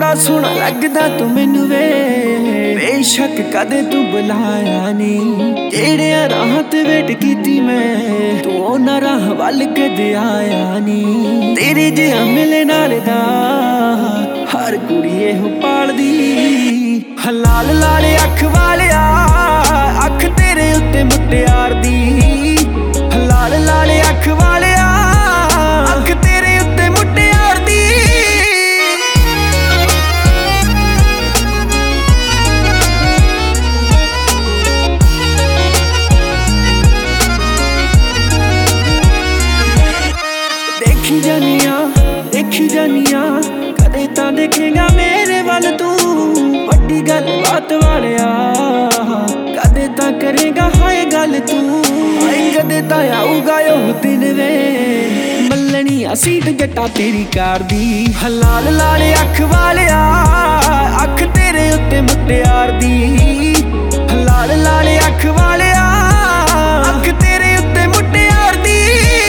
सोहना लगदा तू मैनू वे, बेशक कदे तू बुलाया नहीं। जेड़े राह ते वेट कीती मैं, तू उन्हां राह वल कदे आया नहीं। तेरे जिहा मिले नाल दा हर कुड़ी एहो पालदी। लाल लाल अख वालिया अख तेरे उत्ते मुटियार दी। लाल लाल अख वालिया अख तेरे उत्ते मुटियार दी। देखी जानिया कदे तां देखेगा मेरे वल तू। वड्डी गल बात वालिया कदे तां करेगा हाय गल तू। हाय कदे तां आऊगा ओह दिन वे, मल्लनी सीट जट्टा तेरी कार दी। लाल लाल अख वालिया अख तेरे उत्ते मुटियार दी। लाल लाल अख वालिया अख तेरे उत्ते मुटियार दी।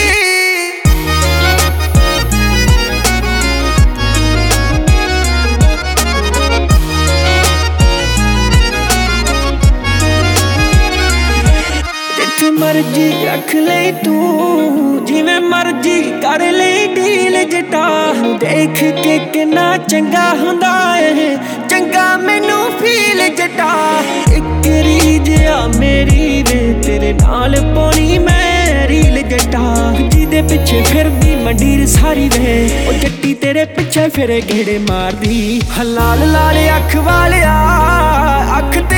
मर्जी रख ले तू जिवें मर्जी कर ले डील जटा। देख के किन्ना चंगा हुंदा है, चंगा मैनू फील जटा। इक रीज आ मेरी वे तेरे नाल पानी मैं रील जटा। जिदे पिछे फिरदी मंडीर सारी वे, ओ जट्टी तेरे पिछे फिरे घेड़े मारदी। लाल लाल अख वालिया अख